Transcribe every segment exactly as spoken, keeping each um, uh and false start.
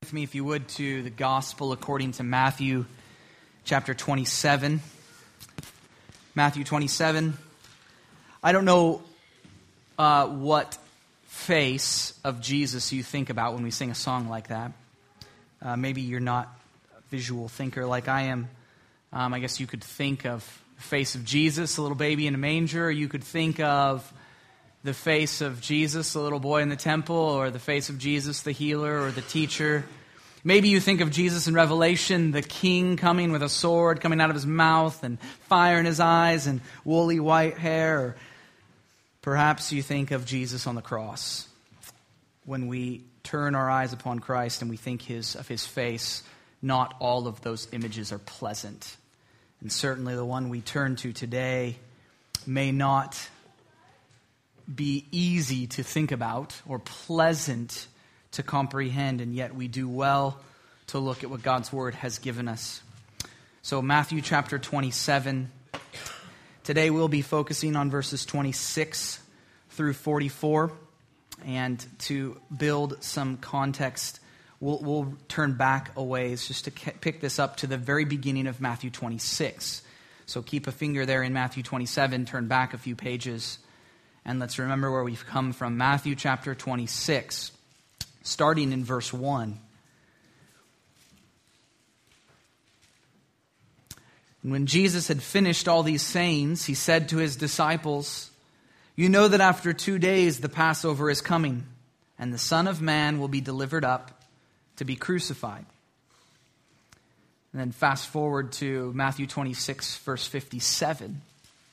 with me, if you would, to the Gospel according to Matthew chapter twenty-seven. Matthew twenty-seven. I don't know uh, what face of Jesus you think about when we sing a song like that. Uh, maybe you're not a visual thinker like I am. Um, I guess you could think of the face of Jesus, a little baby in a manger, or you could think of the face of Jesus, the little boy in the temple, or the face of Jesus, the healer, or the teacher. Maybe you think of Jesus in Revelation, the king coming with a sword coming out of his mouth and fire in his eyes and woolly white hair. Or perhaps you think of Jesus on the cross. When we turn our eyes upon Christ and we think his, of his face, not all of those images are pleasant. And certainly the one we turn to today may not be easy to think about or pleasant to comprehend, and yet we do well to look at what God's Word has given us. So Matthew chapter twenty-seven. Today we'll be focusing on verses twenty-six through forty-four. And to build some context, we'll, we'll turn back a ways just to pick this up to the very beginning of Matthew twenty-six. So keep a finger there in Matthew twenty-seven, turn back a few pages, and let's remember where we've come from. Matthew chapter twenty-six, starting in verse one. And when Jesus had finished all these sayings, he said to his disciples, "You know that after two days the Passover is coming, and the Son of Man will be delivered up to be crucified." And then fast forward to Matthew twenty-six, verse fifty-seven.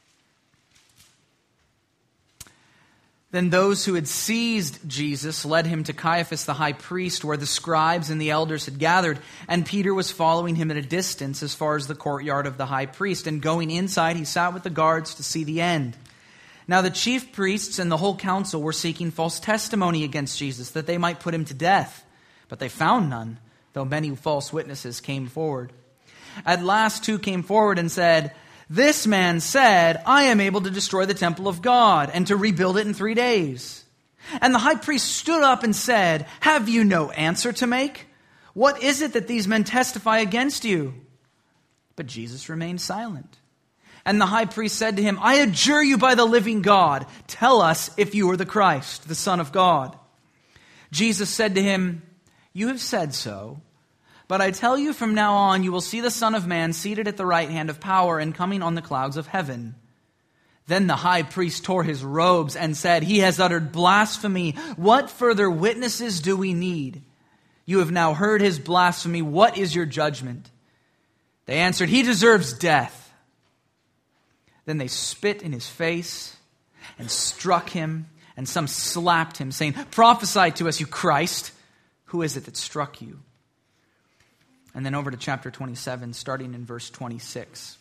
Then those who had seized Jesus led him to Caiaphas the high priest, where the scribes and the elders had gathered, and Peter was following him at a distance as far as the courtyard of the high priest. And going inside, he sat with the guards to see the end. Now the chief priests and the whole council were seeking false testimony against Jesus, that they might put him to death. But they found none, though many false witnesses came forward. At last two came forward and said, "This man said, 'I am able to destroy the temple of God and to rebuild it in three days.'" And the high priest stood up and said, "Have you no answer to make? What is it that these men testify against you?" But Jesus remained silent. And the high priest said to him, "I adjure you by the living God, tell us if you are the Christ, the Son of God." Jesus said to him, "You have said so. But I tell you, from now on you will see the Son of Man seated at the right hand of power and coming on the clouds of heaven." Then the high priest tore his robes and said, "He has uttered blasphemy. What further witnesses do we need? You have now heard his blasphemy. What is your judgment?" They answered, "He deserves death." Then they spit in his face and struck him, and some slapped him, saying, "Prophesy to us, you Christ. Who is it that struck you?" And then over to chapter twenty-seven, starting in verse twenty-six.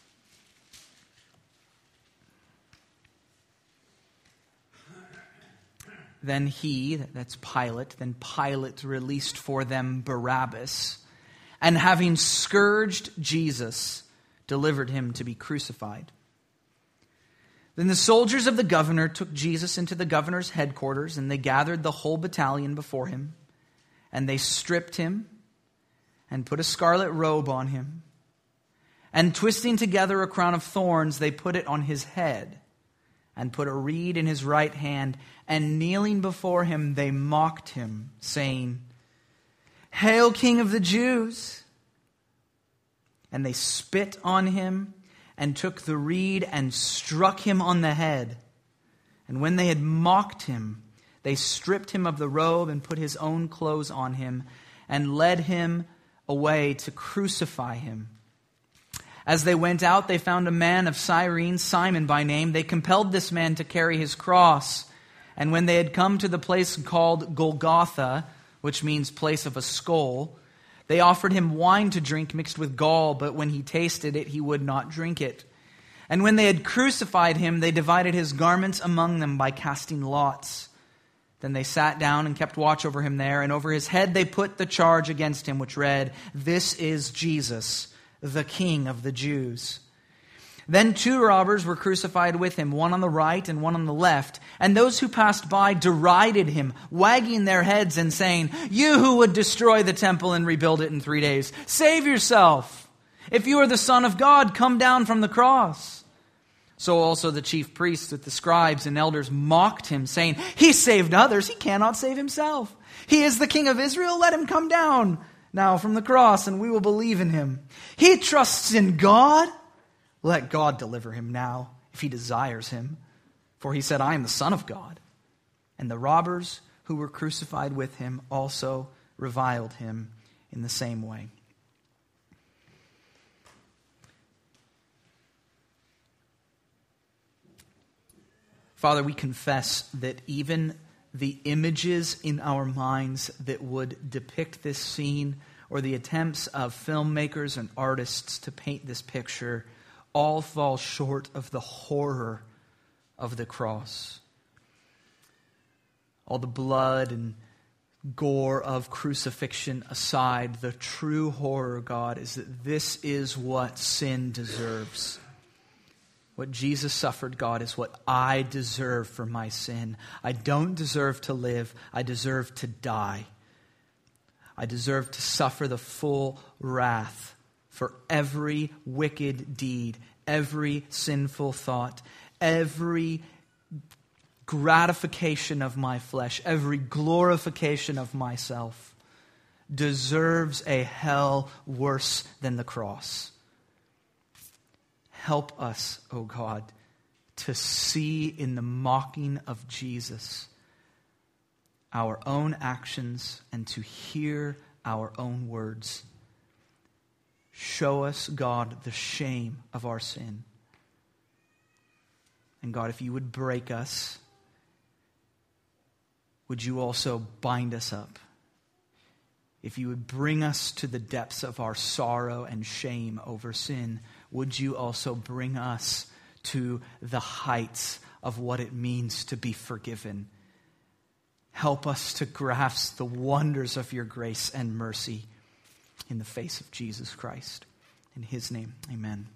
Then he, that's Pilate, then Pilate released for them Barabbas, and having scourged Jesus, delivered him to be crucified. Then the soldiers of the governor took Jesus into the governor's headquarters, and they gathered the whole battalion before him, and they stripped him, and put a scarlet robe on him. And twisting together a crown of thorns, they put it on his head, and put a reed in his right hand. And kneeling before him, they mocked him, saying, "Hail, King of the Jews!" And they spit on him, and took the reed, and struck him on the head. And when they had mocked him, they stripped him of the robe, and put his own clothes on him, and led him away to crucify him. As they went out, they found a man of Cyrene, Simon by name. They compelled this man to carry his cross. And when they had come to the place called Golgotha, which means place of a skull, they offered him wine to drink mixed with gall, but when he tasted it, he would not drink it. And when they had crucified him, they divided his garments among them by casting lots. Then they sat down and kept watch over him there, and over his head they put the charge against him, which read, "This is Jesus, the King of the Jews." Then two robbers were crucified with him, one on the right and one on the left. And those who passed by derided him, wagging their heads and saying, "You who would destroy the temple and rebuild it in three days, save yourself. If you are the Son of God, come down from the cross." So also the chief priests with the scribes and elders mocked him, saying, "He saved others, he cannot save himself. He is the King of Israel, let him come down now from the cross, and we will believe in him. He trusts in God. Let God deliver him now, if he desires him. For he said, I am the Son of God." And the robbers who were crucified with him also reviled him in the same way. Father, we confess that even the images in our minds that would depict this scene, or the attempts of filmmakers and artists to paint this picture, all fall short of the horror of the cross. All the blood and gore of crucifixion aside, the true horror, God, is that this is what sin deserves. What Jesus suffered, God, is what I deserve for my sin. I don't deserve to live. I deserve to die. I deserve to suffer the full wrath for every wicked deed, every sinful thought, every gratification of my flesh, every glorification of myself deserves a hell worse than the cross. Help us, O God, to see in the mocking of Jesus our own actions and to hear our own words. Show us, God, the shame of our sin. And God, if you would break us, would you also bind us up? If you would bring us to the depths of our sorrow and shame over sin, would you also bring us to the heights of what it means to be forgiven? Help us to grasp the wonders of your grace and mercy in the face of Jesus Christ. In his name, amen.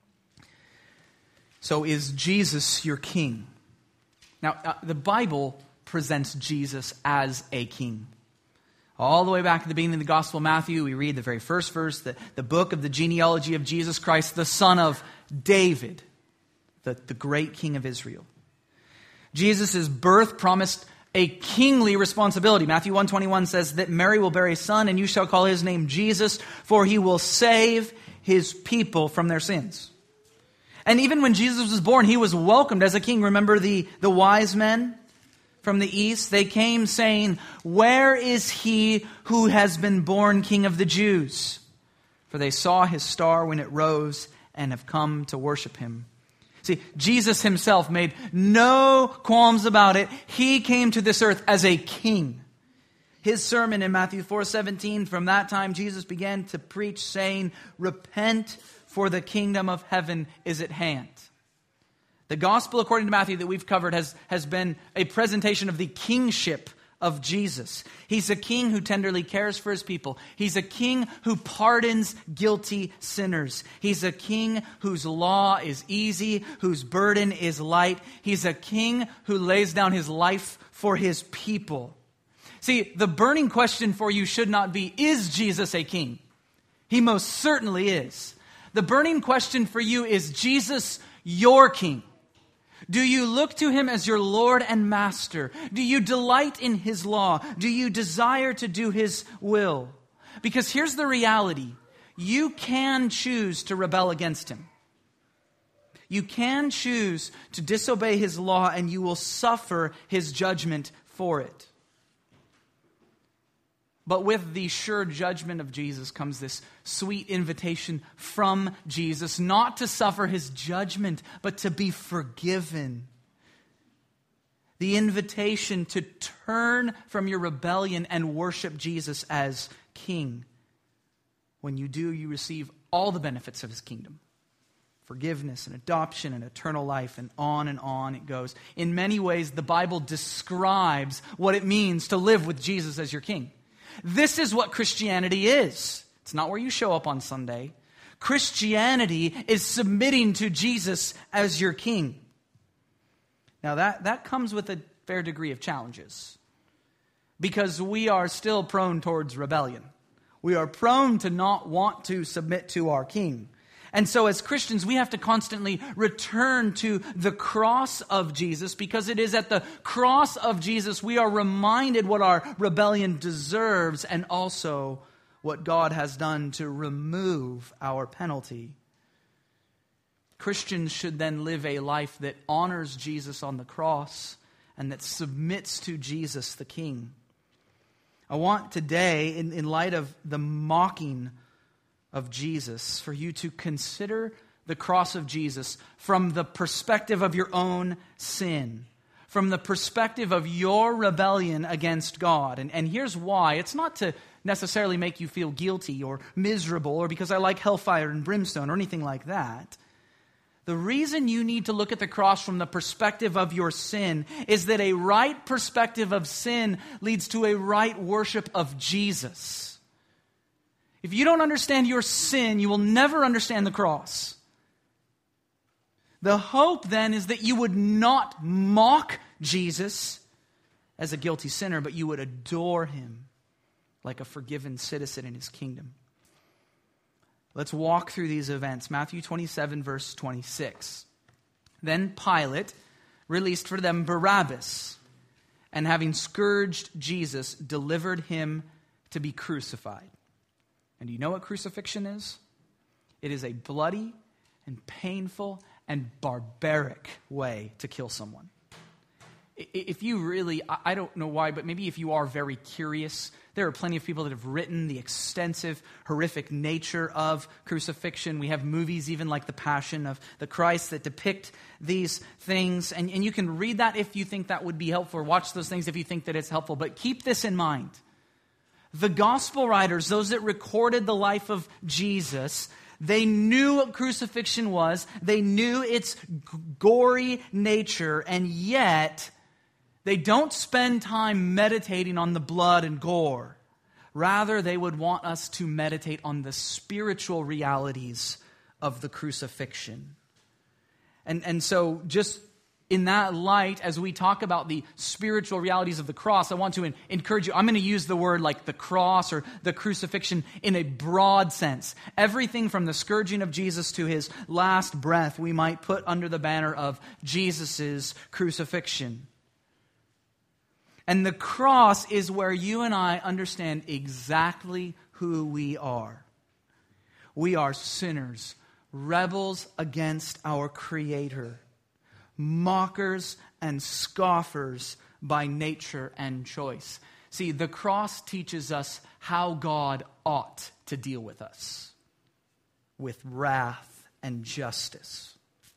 So is Jesus your king? Now, uh, the Bible presents Jesus as a king. All the way back at the beginning of the Gospel of Matthew, we read the very first verse, the, the book of the genealogy of Jesus Christ, the son of David, the, the great king of Israel. Jesus' birth promised a kingly responsibility. Matthew one twenty-one says that Mary will bear a son, and you shall call his name Jesus, for he will save his people from their sins. And even when Jesus was born, he was welcomed as a king. Remember the, the wise men from the east? They came saying, "Where is he who has been born King of the Jews?" For they saw his star when it rose and have come to worship him. See, Jesus himself made no qualms about it. He came to this earth as a king. His sermon in Matthew four seventeen, from that time Jesus began to preach, saying, "Repent, for the kingdom of heaven is at hand." The gospel according to Matthew that we've covered has, has been a presentation of the kingship of Jesus. He's a king who tenderly cares for his people. He's a king who pardons guilty sinners. He's a king whose law is easy, whose burden is light. He's a king who lays down his life for his people. See, the burning question for you should not be, is Jesus a king? He most certainly is. The burning question for you, is Jesus your king? Do you look to him as your Lord and Master? Do you delight in his law? Do you desire to do his will? Because here's the reality. You can choose to rebel against him. You can choose to disobey his law, and you will suffer his judgment for it. But with the sure judgment of Jesus comes this sweet invitation from Jesus, not to suffer his judgment, but to be forgiven. The invitation to turn from your rebellion and worship Jesus as king. When you do, you receive all the benefits of his kingdom. Forgiveness and adoption and eternal life, and on and on it goes. In many ways, the Bible describes what it means to live with Jesus as your king. This is what Christianity is. It's not where you show up on Sunday. Christianity is submitting to Jesus as your king. Now that, that comes with a fair degree of challenges, because we are still prone towards rebellion. We are prone to not want to submit to our king. And so as Christians, we have to constantly return to the cross of Jesus, because it is at the cross of Jesus we are reminded what our rebellion deserves, and also what God has done to remove our penalty. Christians should then live a life that honors Jesus on the cross and that submits to Jesus the King. I want today, in, in light of the mocking of Jesus, for you to consider the cross of Jesus from the perspective of your own sin, from the perspective of your rebellion against God. And, and here's why. It's not to necessarily make you feel guilty or miserable, or because I like hellfire and brimstone or anything like that. The reason you need to look at the cross from the perspective of your sin is that a right perspective of sin leads to a right worship of Jesus. If you don't understand your sin, you will never understand the cross. The hope then is that you would not mock Jesus as a guilty sinner, but you would adore him like a forgiven citizen in his kingdom. Let's walk through these events. Matthew twenty-seven, verse twenty-six. Then Pilate released for them Barabbas, and having scourged Jesus, delivered him to be crucified. And do you know what crucifixion is? It is a bloody and painful and barbaric way to kill someone. If you really, I don't know why, but maybe if you are very curious, there are plenty of people that have written the extensive, horrific nature of crucifixion. We have movies even like The Passion of the Christ that depict these things. And, and you can read that if you think that would be helpful, or watch those things if you think that it's helpful. But keep this in mind. The gospel writers, those that recorded the life of Jesus, they knew what crucifixion was. They knew its g- gory nature, and yet they don't spend time meditating on the blood and gore. Rather, they would want us to meditate on the spiritual realities of the crucifixion. And, and so just in that light, as we talk about the spiritual realities of the cross, I want to encourage you. I'm going to use the word like the cross or the crucifixion in a broad sense. Everything from the scourging of Jesus to his last breath, we might put under the banner of Jesus' crucifixion. And the cross is where you and I understand exactly who we are. We are sinners, rebels against our Creator, mockers and scoffers by nature and choice. See, the cross teaches us how God ought to deal with us, with wrath and justice.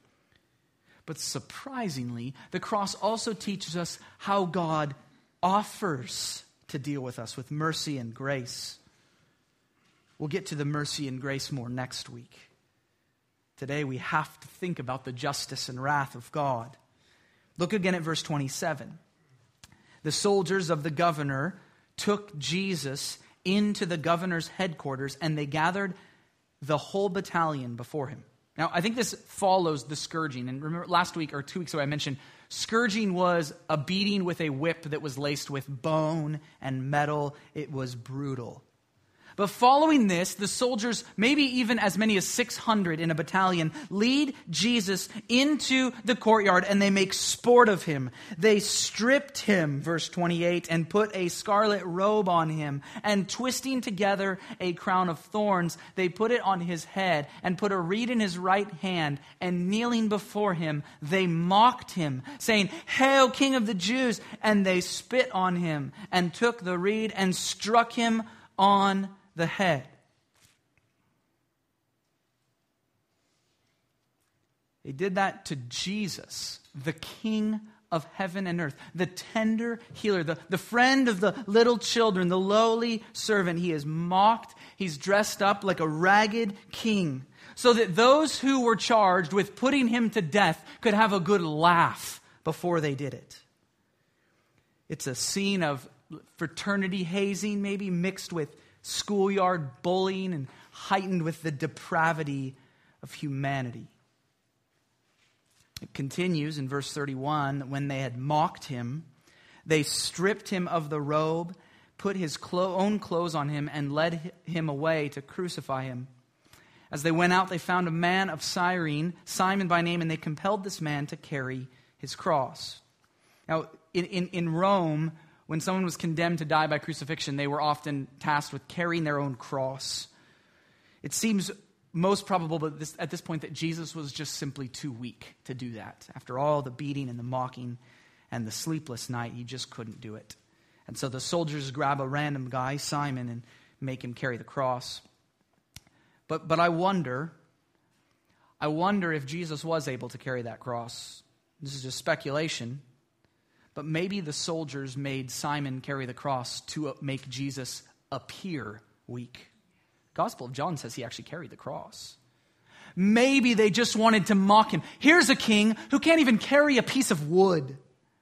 But surprisingly, the cross also teaches us how God offers to deal with us with mercy and grace. We'll get to the mercy and grace more next week. Today we have to think about the justice and wrath of God. Look again at verse twenty-seven. The soldiers of the governor took Jesus into the governor's headquarters, and they gathered the whole battalion before him. Now, I think this follows the scourging. And remember, last week or two weeks ago, I mentioned scourging was a beating with a whip that was laced with bone and metal. It was brutal. But following this, the soldiers, maybe even as many as six hundred in a battalion, lead Jesus into the courtyard and they make sport of him. They stripped him, verse twenty-eight, and put a scarlet robe on him, and twisting together a crown of thorns, they put it on his head and put a reed in his right hand, and kneeling before him, they mocked him, saying, "Hail, King of the Jews!" And they spit on him and took the reed and struck him on the head. They did that to Jesus, the King of heaven and earth, the tender healer, the, the friend of the little children, the lowly servant. He is mocked. He's dressed up like a ragged king, so that those who were charged with putting him to death could have a good laugh before they did it. It's a scene of fraternity hazing, maybe mixed with schoolyard bullying and heightened with the depravity of humanity. It continues in verse thirty-one, when they had mocked him, they stripped him of the robe, put his clo- own clothes on him, and led him away to crucify him. As they went out, they found a man of Cyrene, Simon by name, and they compelled this man to carry his cross. Now, in, in, in Rome, when someone was condemned to die by crucifixion, they were often tasked with carrying their own cross. It seems most probable but this, at this point that Jesus was just simply too weak to do that. After all the beating and the mocking and the sleepless night, he just couldn't do it. And so the soldiers grab a random guy, Simon, and make him carry the cross. But but I wonder, I wonder if Jesus was able to carry that cross. This is just speculation. But maybe the soldiers made Simon carry the cross to make Jesus appear weak. Gospel of John says he actually carried the cross. Maybe they just wanted to mock him. Here's a king who can't even carry a piece of wood.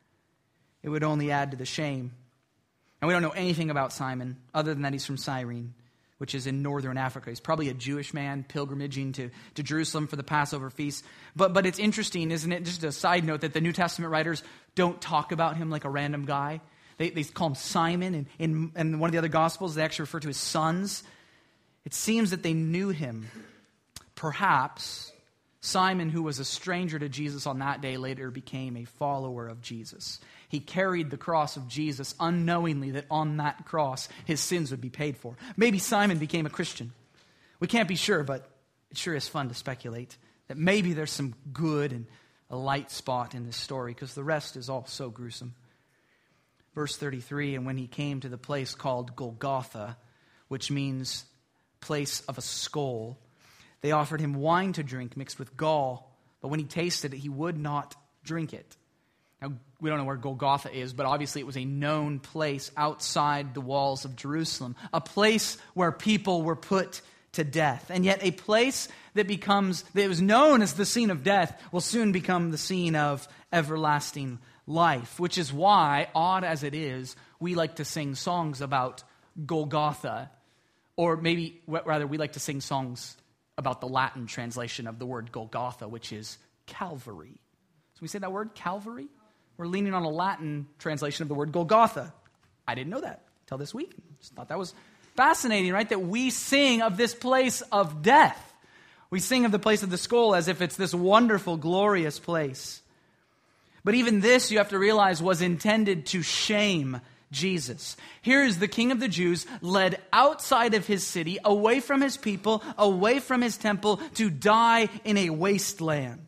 It would only add to the shame. And we don't know anything about Simon other than that he's from Cyrene, which is in northern Africa. He's probably a Jewish man pilgrimaging to, to Jerusalem for the Passover feast. But but it's interesting, isn't it? Just a side note that the New Testament writers don't talk about him like a random guy. They, they call him Simon. And in, in one of the other Gospels, they actually refer to his sons. It seems that they knew him. Perhaps Simon, who was a stranger to Jesus on that day, later became a follower of Jesus. He carried the cross of Jesus unknowingly that on that cross his sins would be paid for. Maybe Simon became a Christian. We can't be sure, but it sure is fun to speculate that maybe there's some good and a light spot in this story because the rest is all so gruesome. Verse thirty-three, and when he came to the place called Golgotha, which means place of a skull, they offered him wine to drink mixed with gall, but when he tasted it, he would not drink it. Now, we don't know where Golgotha is, but obviously it was a known place outside the walls of Jerusalem, a place where people were put to death. And yet a place that becomes, that was known as the scene of death, will soon become the scene of everlasting life, which is why, odd as it is, we like to sing songs about Golgotha, or maybe, rather, we like to sing songs about the Latin translation of the word Golgotha, which is Calvary. So we say that word, Calvary? We're leaning on a Latin translation of the word Golgotha. I didn't know that until this week. Just thought that was fascinating, right? That we sing of this place of death. We sing of the place of the skull as if it's this wonderful, glorious place. But even this, you have to realize, was intended to shame Jesus. Here is the King of the Jews led outside of his city, away from his people, away from his temple, to die in a wasteland.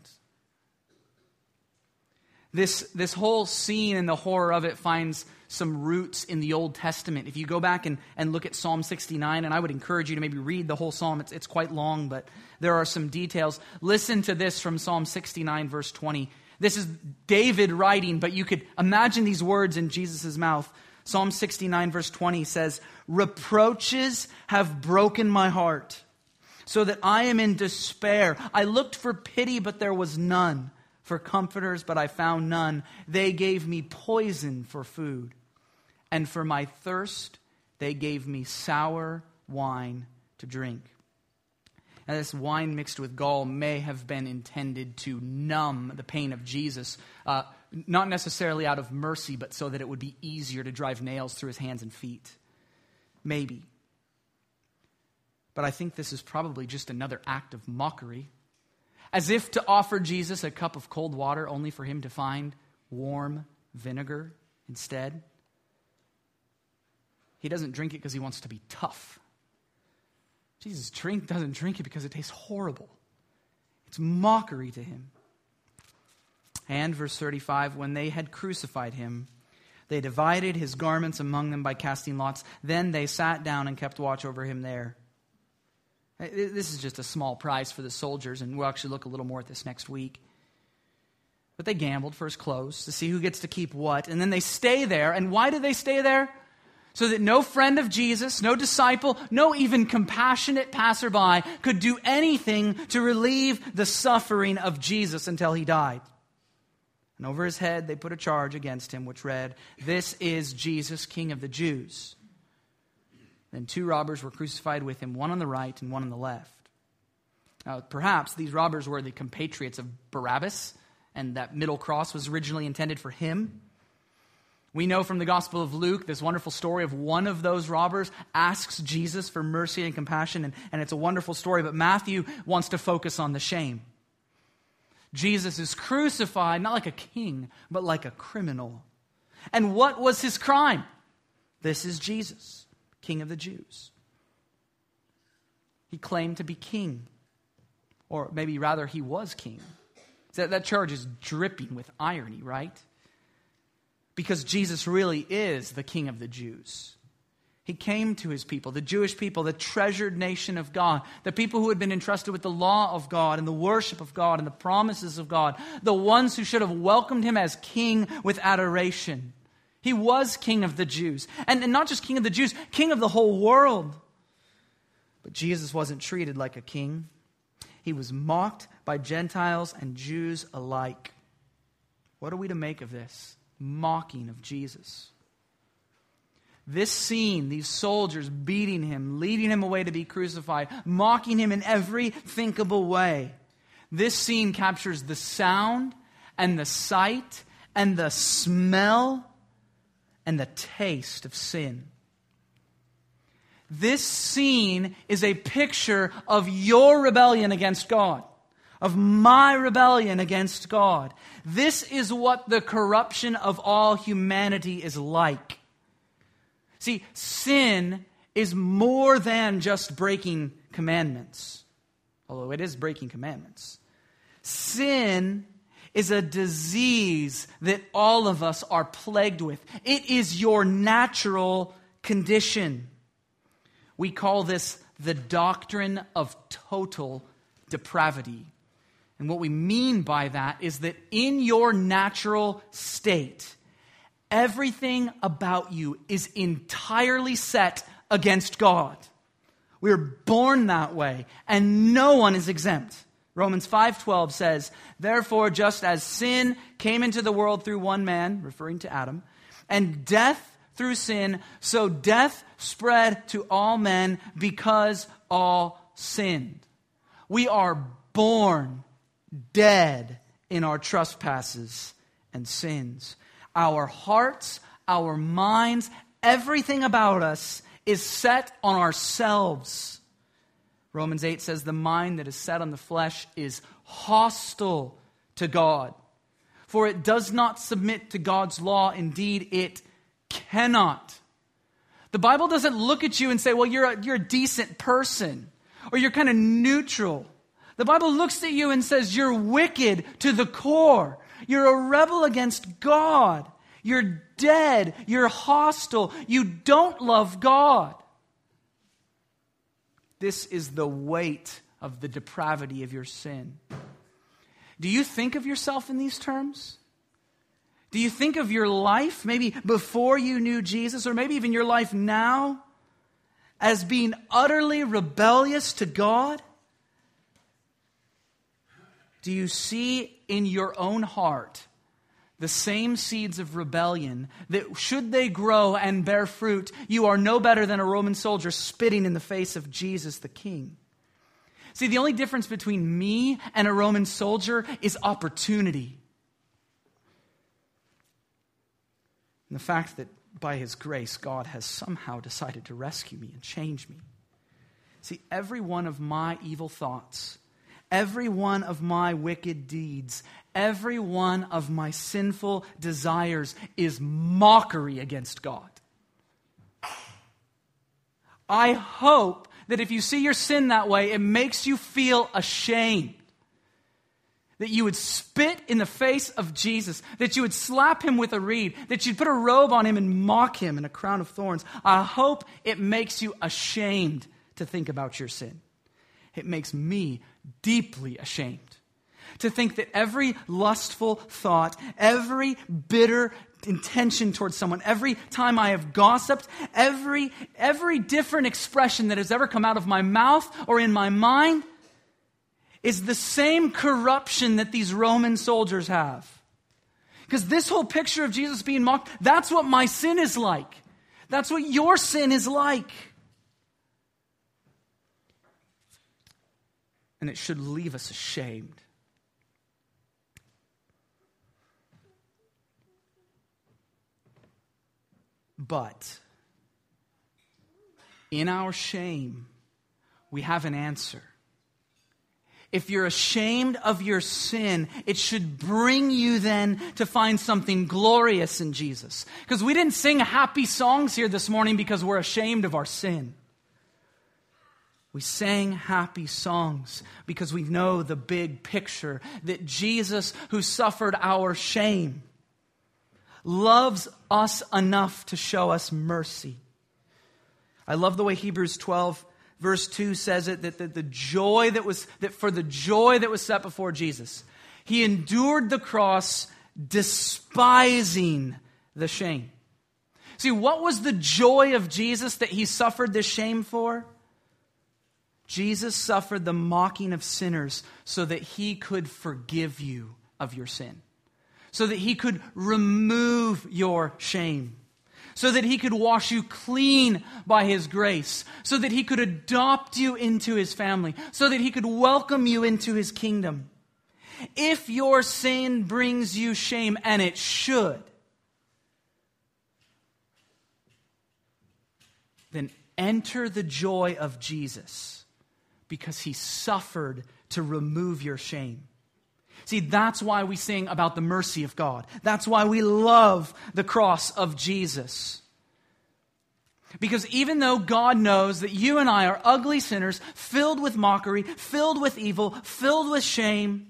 This, this whole scene and the horror of it finds some roots in the Old Testament. If you go back and, and look at Psalm sixty-nine, and I would encourage you to maybe read the whole psalm. It's, it's quite long, but there are some details. Listen to this from Psalm sixty-nine, verse twenty. This is David writing, but you could imagine these words in Jesus' mouth. Psalm sixty-nine, verse twenty says, "Reproaches have broken my heart, so that I am in despair. I looked for pity, but there was none. For comforters, but I found none. They gave me poison for food, and for my thirst they gave me sour wine to drink." And this wine mixed with gall may have been intended to numb the pain of Jesus, uh, not necessarily out of mercy, but so that it would be easier to drive nails through his hands and feet. Maybe. But I think this is probably just another act of mockery. As if to offer Jesus a cup of cold water only for him to find warm vinegar instead. He doesn't drink it because he wants to be tough. Jesus drink doesn't drink it because it tastes horrible. It's mockery to him. And verse thirty-five, when they had crucified him, they divided his garments among them by casting lots. Then they sat down and kept watch over him there. This is just a small prize for the soldiers, and we'll actually look a little more at this next week. But they gambled for his clothes to see who gets to keep what, and then they stay there. And why do they stay there? So that no friend of Jesus, no disciple, no even compassionate passerby could do anything to relieve the suffering of Jesus until he died. And over his head they put a charge against him which read, "This is Jesus, King of the Jews." Then two robbers were crucified with him, one on the right and one on the left. Now, perhaps these robbers were the compatriots of Barabbas, and that middle cross was originally intended for him. We know from the Gospel of Luke this wonderful story of one of those robbers asks Jesus for mercy and compassion, and, and it's a wonderful story, but Matthew wants to focus on the shame. Jesus is crucified not like a king, but like a criminal. And what was his crime? This is Jesus, King of the Jews. He claimed to be king, or maybe rather he was king. That, that charge is dripping with irony, right? Because Jesus really is the King of the Jews. He came to his people, the Jewish people, the treasured nation of God, the people who had been entrusted with the law of God and the worship of God and the promises of God, the ones who should have welcomed him as king with adoration. He was King of the Jews. And, and not just King of the Jews, King of the whole world. But Jesus wasn't treated like a king. He was mocked by Gentiles and Jews alike. What are we to make of this? Mocking of Jesus. This scene, these soldiers beating him, leading him away to be crucified, mocking him in every thinkable way. This scene captures the sound and the sight and the smell and the taste of sin. This scene is a picture of your rebellion against God, of my rebellion against God. This is what the corruption of all humanity is like. See, sin is more than just breaking commandments, although it is breaking commandments. Sin is a disease that all of us are plagued with. It is your natural condition. We call this the doctrine of total depravity. And what we mean by that is that in your natural state, everything about you is entirely set against God. We're born that way, and no one is exempt. Romans five twelve says, "Therefore, just as sin came into the world through one man," referring to Adam, "and death through sin, so death spread to all men because all sinned." We are born dead in our trespasses and sins. Our hearts, our minds, everything about us is set on ourselves. Romans eight says the mind that is set on the flesh is hostile to God, for it does not submit to God's law. Indeed, it cannot. The Bible doesn't look at you and say, well, you're a, you're a decent person, or you're kind of neutral. The Bible looks at you and says, you're wicked to the core. You're a rebel against God. You're dead. You're hostile. You don't love God. This is the weight of the depravity of your sin. Do you think of yourself in these terms? Do you think of your life, maybe before you knew Jesus, or maybe even your life now, as being utterly rebellious to God? Do you see in your own heart the same seeds of rebellion that, should they grow and bear fruit, you are no better than a Roman soldier spitting in the face of Jesus the King? See, the only difference between me and a Roman soldier is opportunity. And the fact that by His grace, God has somehow decided to rescue me and change me. See, every one of my evil thoughts, every one of my wicked deeds, every one of my sinful desires is mockery against God. I hope that if you see your sin that way, it makes you feel ashamed. That you would spit in the face of Jesus, that you would slap him with a reed, that you'd put a robe on him and mock him in a crown of thorns. I hope it makes you ashamed to think about your sin. It makes me deeply ashamed to think that every lustful thought, every bitter intention towards someone, every time I have gossiped, every, every different expression that has ever come out of my mouth or in my mind is the same corruption that these Roman soldiers have. Because this whole picture of Jesus being mocked, that's what my sin is like. That's what your sin is like. and it should leave us ashamed. But in our shame, we have an answer. If you're ashamed of your sin, it should bring you then to find something glorious in Jesus. Because we didn't sing happy songs here this morning because we're ashamed of our sin. We sang happy songs because we know the big picture that Jesus, who suffered our shame, loves us enough to show us mercy. I love the way Hebrews twelve verse two says it, that the, the joy that was, that for the joy that was set before Jesus, he endured the cross, despising the shame. See, what was the joy of Jesus that he suffered this shame for? Jesus suffered the mocking of sinners so that he could forgive you of your sin, so that he could remove your shame, so that he could wash you clean by his grace, so that he could adopt you into his family, so that he could welcome you into his kingdom. If your sin brings you shame, and it should, then enter the joy of Jesus, because he suffered to remove your shame. See, that's why we sing about the mercy of God. That's why we love the cross of Jesus. Because even though God knows that you and I are ugly sinners, filled with mockery, filled with evil, filled with shame,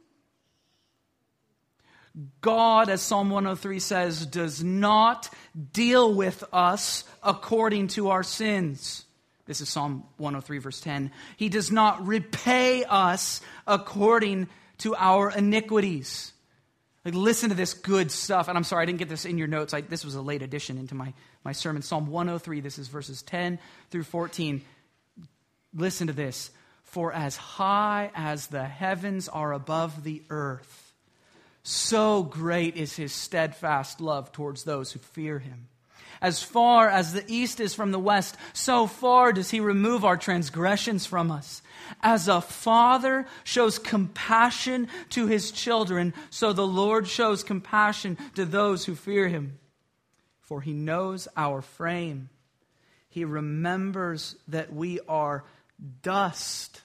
God, as Psalm one oh three says, does not deal with us according to our sins. This is Psalm one oh three, verse ten. He does not repay us according to our iniquities. Like, listen to this good stuff. And I'm sorry, I didn't get this in your notes. I, this was a late addition into my, my sermon. Psalm one oh three, this is verses ten through fourteen. Listen to this. For as high as the heavens are above the earth, so great is his steadfast love towards those who fear him. As far as the east is from the west, so far does he remove our transgressions from us. As a father shows compassion to his children, so the Lord shows compassion to those who fear him. For he knows our frame. He remembers that we are dust.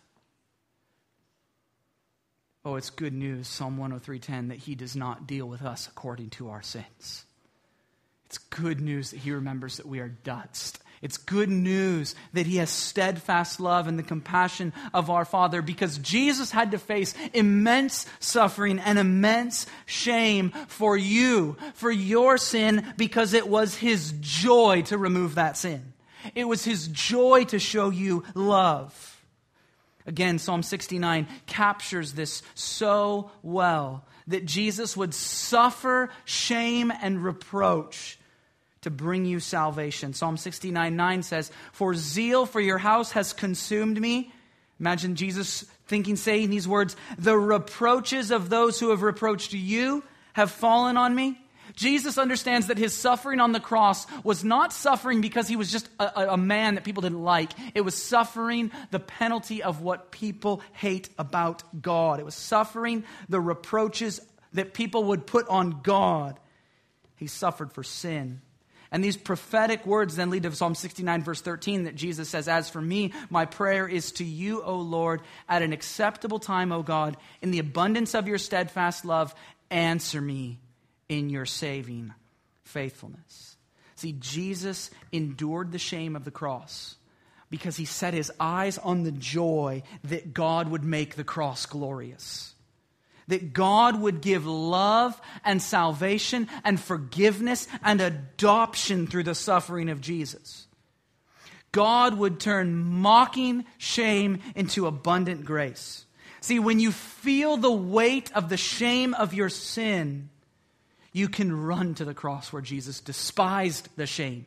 Oh, it's good news, Psalm one oh three ten, that he does not deal with us according to our sins. It's good news that he remembers that we are dust. It's good news that he has steadfast love and the compassion of our Father, because Jesus had to face immense suffering and immense shame for you, for your sin, because it was his joy to remove that sin. It was his joy to show you love. Again, Psalm sixty-nine captures this so well, that Jesus would suffer shame and reproach to bring you salvation. Psalm sixty-nine nine says, for zeal for your house has consumed me. Imagine Jesus thinking, saying these words, the reproaches of those who have reproached you have fallen on me. Jesus understands that his suffering on the cross was not suffering because he was just a, a man that people didn't like. It was suffering the penalty of what people hate about God. It was suffering the reproaches that people would put on God. He suffered for sin. And these prophetic words then lead to Psalm sixty-nine, verse thirteen, that Jesus says, as for me, my prayer is to you, O Lord, at an acceptable time, O God, in the abundance of your steadfast love, answer me in your saving faithfulness. See, Jesus endured the shame of the cross because he set his eyes on the joy that God would make the cross glorious. That God would give love and salvation and forgiveness and adoption through the suffering of Jesus. God would turn mocking shame into abundant grace. See, when you feel the weight of the shame of your sin, you can run to the cross where Jesus despised the shame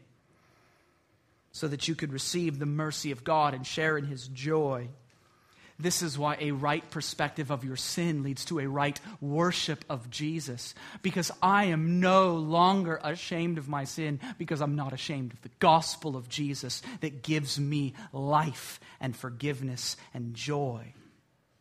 so that you could receive the mercy of God and share in his joy. This is why a right perspective of your sin leads to a right worship of Jesus. Because I am no longer ashamed of my sin, because I'm not ashamed of the gospel of Jesus that gives me life and forgiveness and joy.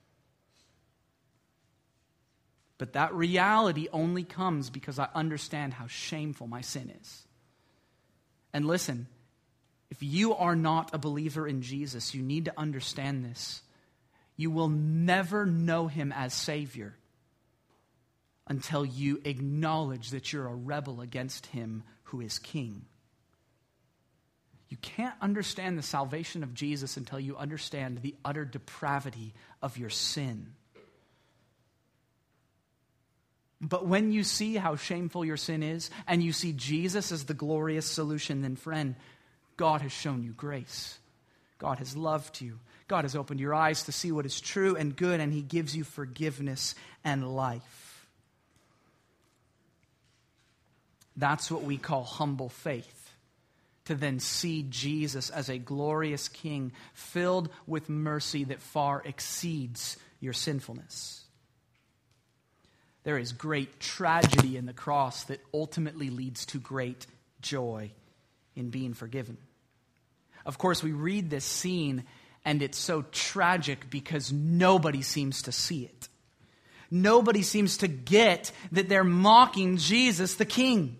But that reality only comes because I understand how shameful my sin is. And listen, if you are not a believer in Jesus, you need to understand this. You will never know him as Savior until you acknowledge that you're a rebel against him who is King. You can't understand the salvation of Jesus until you understand the utter depravity of your sin. But when you see how shameful your sin is, and you see Jesus as the glorious solution, then friend, God has shown you grace. God has loved you. God has opened your eyes to see what is true and good, and he gives you forgiveness and life. That's what we call humble faith. To then see Jesus as a glorious King filled with mercy that far exceeds your sinfulness. There is great tragedy in the cross that ultimately leads to great joy in being forgiven. Of course, we read this scene and it's so tragic because nobody seems to see it. Nobody seems to get that they're mocking Jesus the King.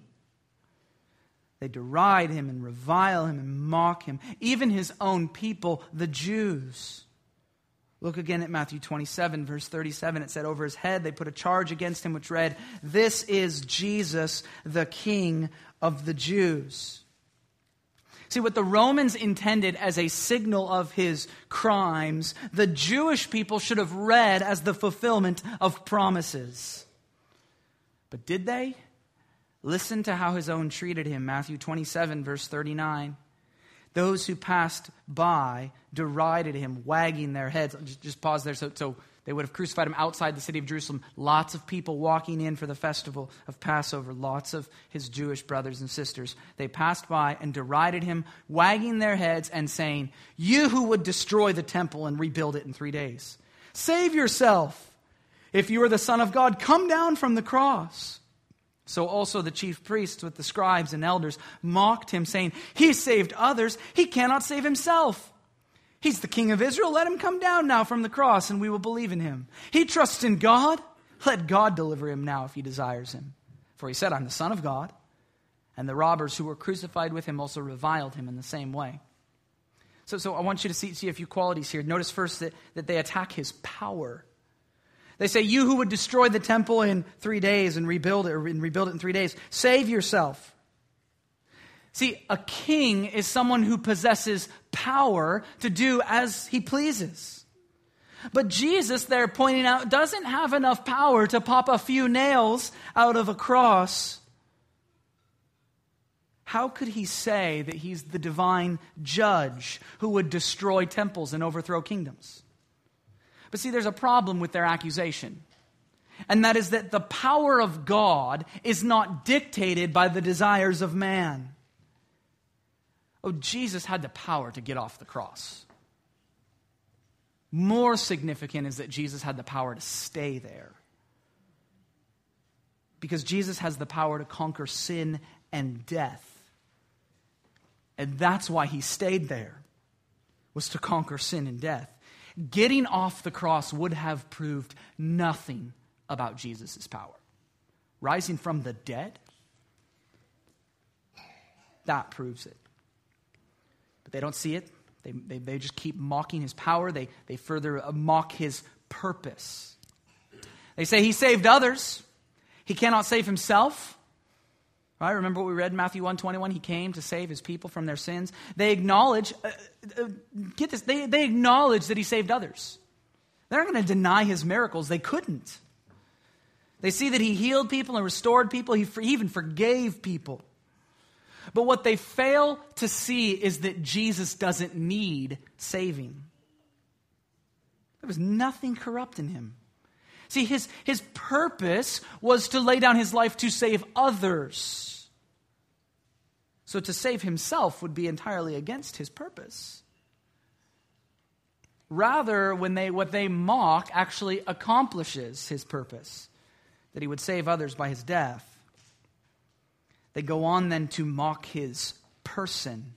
They deride him and revile him and mock him. Even his own people, the Jews. Look again at Matthew twenty-seven, verse thirty-seven. It said, over his head they put a charge against him which read, "This is Jesus, the King of the Jews." See, what the Romans intended as a signal of his crimes, the Jewish people should have read as the fulfillment of promises. But did they? Listen to how his own treated him. Matthew twenty-seven, verse thirty-nine. Those who passed by derided him, wagging their heads. Just, just pause there. So, so they would have crucified him outside the city of Jerusalem. Lots of people walking in for the festival of Passover. Lots of his Jewish brothers and sisters. They passed by and derided him, wagging their heads and saying, "You who would destroy the temple and rebuild it in three days. Save yourself. If you are the Son of God, come down from the cross." So also the chief priests with the scribes and elders mocked him, saying, "He saved others. He cannot save himself. He's the King of Israel. Let him come down now from the cross and we will believe in him. He trusts in God. Let God deliver him now if he desires him. For he said, I'm the Son of God." And the robbers who were crucified with him also reviled him in the same way. So, so I want you to see, see a few qualities here. Notice first that, that they attack his power. They say, "You who would destroy the temple in three days and rebuild it, or rebuild it in three days, save yourself." See, a king is someone who possesses power to do as he pleases. But Jesus, they're pointing out, doesn't have enough power to pop a few nails out of a cross. How could he say that he's the divine judge who would destroy temples and overthrow kingdoms? But see, there's a problem with their accusation. And that is that the power of God is not dictated by the desires of man. Oh, Jesus had the power to get off the cross. More significant is that Jesus had the power to stay there. Because Jesus has the power to conquer sin and death. And that's why he stayed there, was to conquer sin and death. Getting off the cross would have proved nothing about Jesus' power. Rising from the dead, that proves it. But they don't see it. They, they, they just keep mocking his power. They, they further mock his purpose. They say he saved others. He cannot save himself. Right? Remember what we read in Matthew one twenty-one? He came to save his people from their sins. They acknowledge, uh, uh, get this, they, they acknowledge that he saved others. They're not going to deny his miracles. They couldn't. They see that he healed people and restored people. He, for, he even forgave people. But what they fail to see is that Jesus doesn't need saving. There was nothing corrupt in him. See, his, his purpose was to lay down his life to save others. So to save himself would be entirely against his purpose. Rather, when they what they mock actually accomplishes his purpose, that he would save others by his death. They go on then to mock his person.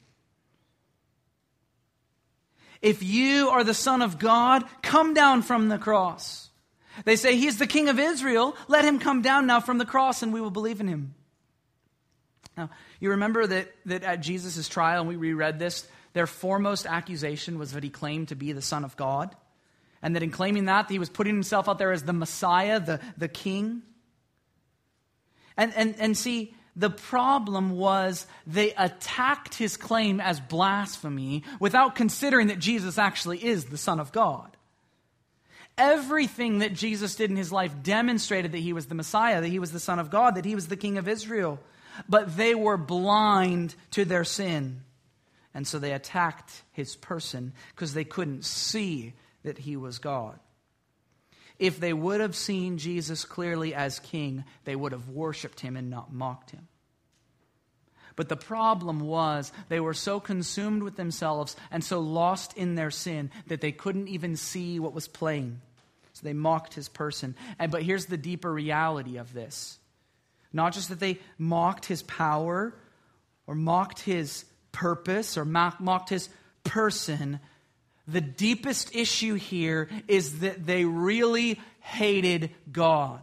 If you are the Son of God, come down from the cross. They say, "He is the King of Israel. Let him come down now from the cross and we will believe in him." Now, you remember that, that at Jesus' trial, and we reread this, their foremost accusation was that he claimed to be the Son of God. And that in claiming that, he was putting himself out there as the Messiah, the, the King. And, and, and see, the problem was they attacked his claim as blasphemy without considering that Jesus actually is the Son of God. Everything that Jesus did in his life demonstrated that he was the Messiah, that he was the Son of God, that he was the King of Israel. But they were blind to their sin. And so they attacked his person because they couldn't see that he was God. If they would have seen Jesus clearly as king, they would have worshiped him and not mocked him. But the problem was they were so consumed with themselves and so lost in their sin that they couldn't even see what was playing. So they mocked his person. And but here's the deeper reality of this. Not just that they mocked his power or mocked his purpose or mocked his person. The deepest issue here is that they really hated God.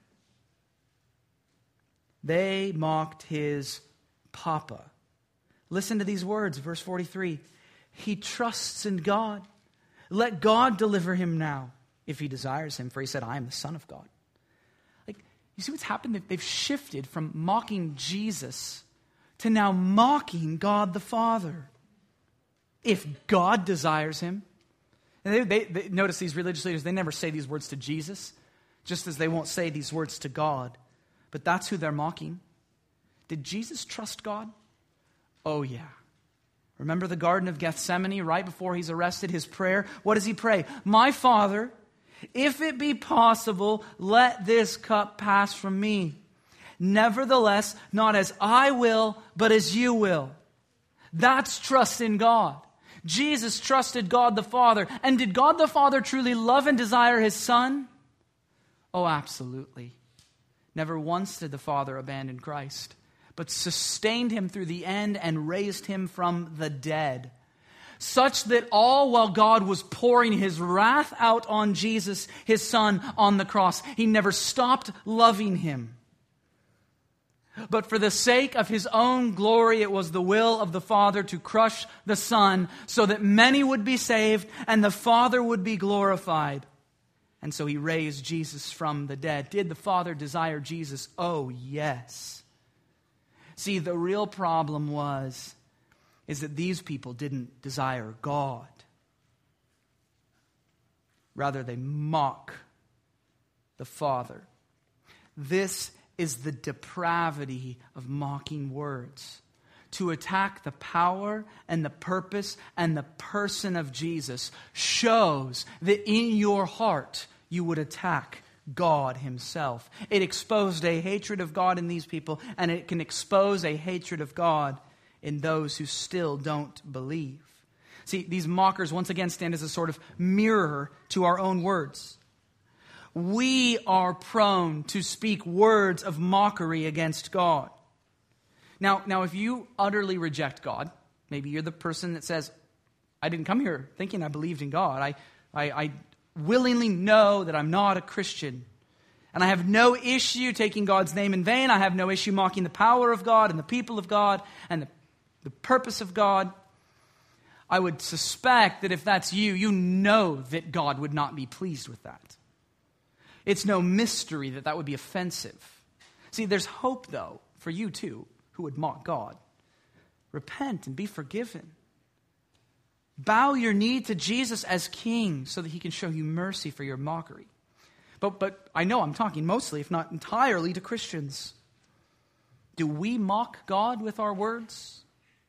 They mocked his Papa. Listen to these words, verse forty-three. He trusts in God. Let God deliver him now, if he desires him, for he said, "I am the Son of God." Like, you see what's happened? They've shifted from mocking Jesus to now mocking God the Father. If God desires him. And they, they, they notice these religious leaders, they never say these words to Jesus, just as they won't say these words to God. But that's who they're mocking. Did Jesus trust God? Oh yeah. Remember the Garden of Gethsemane right before he's arrested, his prayer? What does he pray? "My Father, if it be possible, let this cup pass from me. Nevertheless, not as I will, but as you will." That's trust in God. Jesus trusted God the Father. And did God the Father truly love and desire his Son? Oh, absolutely. Never once did the Father abandon Christ, but sustained him through the end and raised him from the dead. Such that all while God was pouring his wrath out on Jesus, his Son, on the cross, he never stopped loving him. But for the sake of his own glory, it was the will of the Father to crush the Son so that many would be saved and the Father would be glorified. And so he raised Jesus from the dead. Did the Father desire Jesus? Oh, yes. See, the real problem was, is that these people didn't desire God. Rather, they mock the Father. This is the depravity of mocking words. To attack the power and the purpose and the person of Jesus shows that in your heart you would attack God himself. It exposed a hatred of God in these people, and it can expose a hatred of God in those who still don't believe. See, these mockers once again stand as a sort of mirror to our own words. We are prone to speak words of mockery against God. Now, now, if you utterly reject God, maybe you're the person that says, "I didn't come here thinking I believed in God. I, I, I willingly know that I'm not a Christian. And I have no issue taking God's name in vain. I have no issue mocking the power of God and the people of God and the, the purpose of God." I would suspect that if that's you, you know that God would not be pleased with that. It's no mystery that that would be offensive. See, there's hope, though, for you, too, who would mock God. Repent and be forgiven. Bow your knee to Jesus as King so that he can show you mercy for your mockery. But, but I know I'm talking mostly, if not entirely, to Christians. Do we mock God with our words?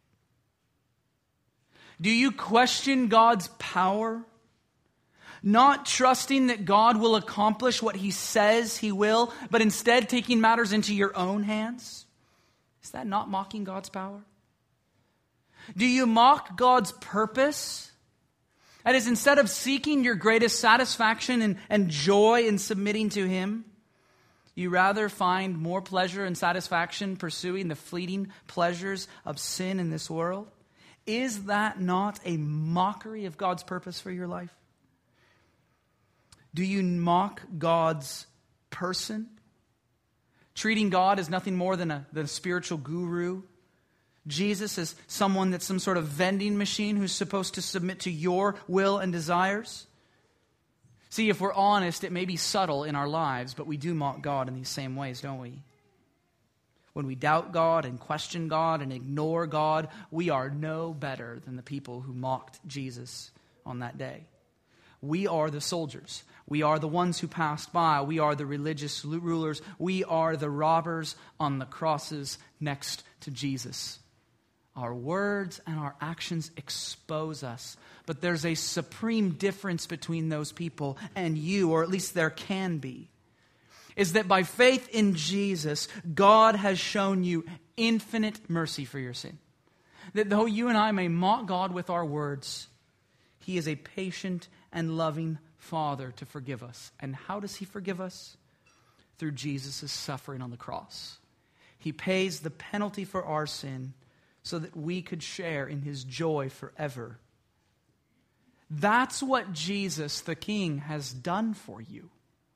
Do you question God's power? Not trusting that God will accomplish what he says he will, but instead taking matters into your own hands? Is that not mocking God's power? Do you mock God's purpose? That is, instead of seeking your greatest satisfaction and, and joy in submitting to him, you rather find more pleasure and satisfaction pursuing the fleeting pleasures of sin in this world? Is that not a mockery of God's purpose for your life? Do you mock God's person? Treating God as nothing more than a, than a spiritual guru? Jesus as someone that's some sort of vending machine who's supposed to submit to your will and desires? See, if we're honest, it may be subtle in our lives, but we do mock God in these same ways, don't we? When we doubt God and question God and ignore God, we are no better than the people who mocked Jesus on that day. We are the soldiers. We are the ones who passed by. We are the religious rulers. We are the robbers on the crosses next to Jesus. Our words and our actions expose us. But there's a supreme difference between those people and you, or at least there can be. Is that by faith in Jesus, God has shown you infinite mercy for your sin. That though you and I may mock God with our words, He is a patient and loving Father to forgive us. And how does He forgive us? Through Jesus' suffering on the cross. He pays the penalty for our sin so that we could share in His joy forever. That's what Jesus, the King, has done for you.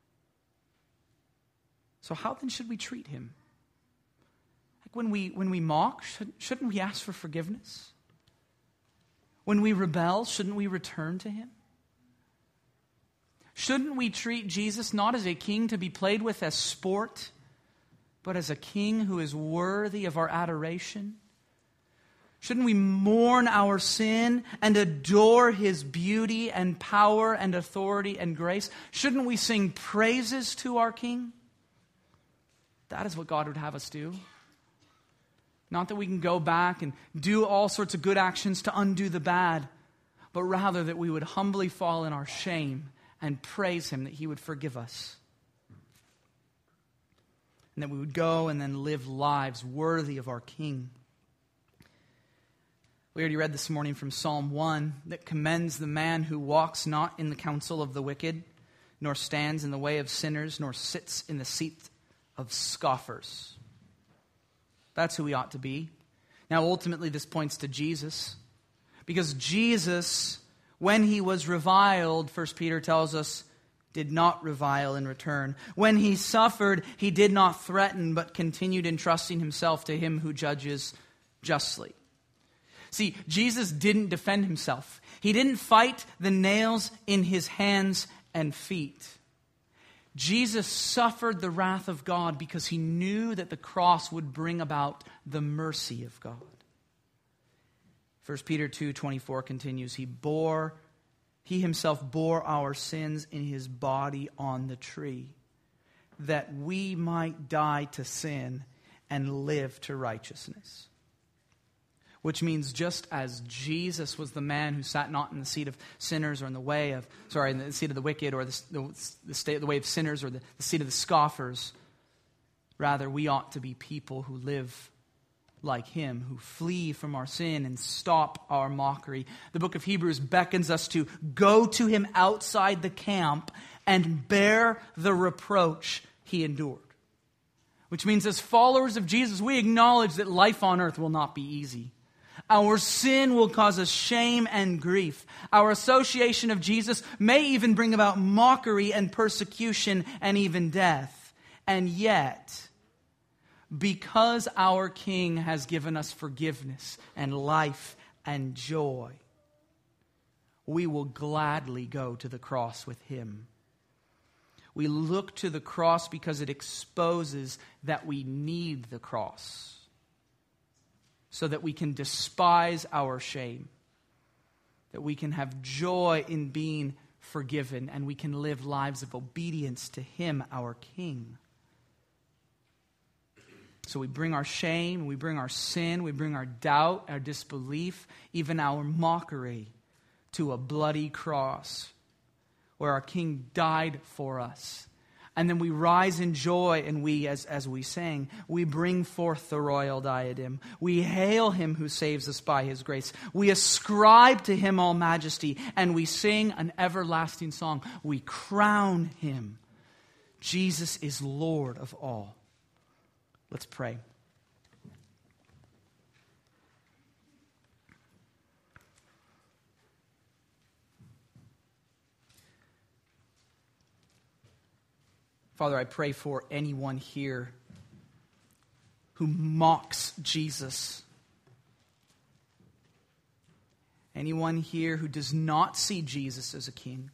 So how then should we treat Him? Like when we when we mock, should, shouldn't we ask for forgiveness? When we rebel, shouldn't we return to Him? Shouldn't we treat Jesus not as a king to be played with as sport, but as a king who is worthy of our adoration? Shouldn't we mourn our sin and adore His beauty and power and authority and grace? Shouldn't we sing praises to our King? That is what God would have us do. Not that we can go back and do all sorts of good actions to undo the bad, but rather that we would humbly fall in our shame and praise Him that He would forgive us. And that we would go and then live lives worthy of our King. We already read this morning from Psalm one that commends the man who walks not in the counsel of the wicked, nor stands in the way of sinners, nor sits in the seat of scoffers. That's who we ought to be. Now, ultimately, this points to Jesus. Because Jesus, when He was reviled, First Peter tells us, did not revile in return. When He suffered, He did not threaten, but continued entrusting Himself to Him who judges justly. See, Jesus didn't defend Himself. He didn't fight the nails in His hands and feet. Jesus suffered the wrath of God because He knew that the cross would bring about the mercy of God. First Peter two twenty-four continues, He bore, He Himself bore our sins in His body on the tree, that we might die to sin and live to righteousness. Which means just as Jesus was the man who sat not in the seat of sinners or in the way of, sorry, in the seat of the wicked or the, the, the, state, the way of sinners or the, the seat of the scoffers, rather we ought to be people who live like Him, who flee from our sin and stop our mockery. The book of Hebrews beckons us to go to Him outside the camp and bear the reproach He endured. Which means as followers of Jesus, we acknowledge that life on earth will not be easy. Our sin will cause us shame and grief. Our association of Jesus may even bring about mockery and persecution and even death. And yet, because our King has given us forgiveness and life and joy, we will gladly go to the cross with Him. We look to the cross because it exposes that we need the cross, so that we can despise our shame, that we can have joy in being forgiven, and we can live lives of obedience to Him, our King. So we bring our shame, we bring our sin, we bring our doubt, our disbelief, even our mockery to a bloody cross where our King died for us. And then we rise in joy, and we, as, as we sang, we bring forth the royal diadem. We hail Him who saves us by His grace. We ascribe to Him all majesty, and we sing an everlasting song. We crown Him. Jesus is Lord of all. Let's pray. Father, I pray for anyone here who mocks Jesus. Anyone here who does not see Jesus as a king.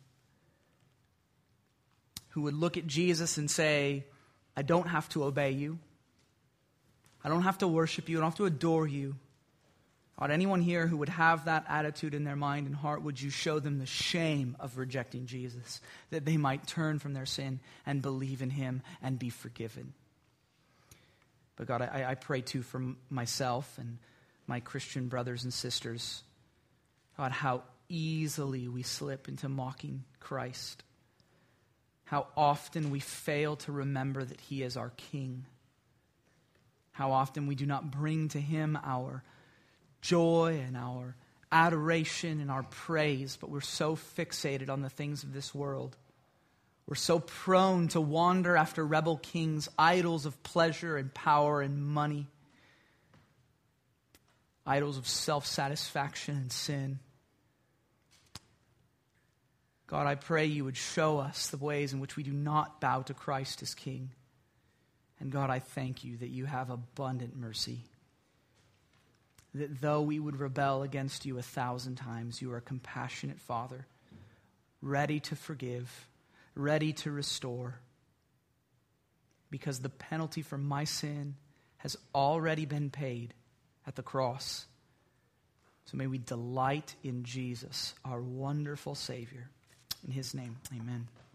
Who would look at Jesus and say, I don't have to obey you. I don't have to worship you. I don't have to adore you. God, anyone here who would have that attitude in their mind and heart, would you show them the shame of rejecting Jesus, that they might turn from their sin and believe in him and be forgiven. But God, I, I pray too for myself and my Christian brothers and sisters, God, how easily we slip into mocking Christ. How often we fail to remember that he is our King. How often we do not bring to him our joy and our adoration and our praise, but we're so fixated on the things of this world. We're so prone to wander after rebel kings, idols of pleasure and power and money, idols of self-satisfaction and sin. God, I pray you would show us the ways in which we do not bow to Christ as King. And God, I thank you that you have abundant mercy. That though we would rebel against you a thousand times, you are a compassionate Father, ready to forgive, ready to restore. Because the penalty for my sin has already been paid at the cross. So may we delight in Jesus, our wonderful Savior. In his name, amen.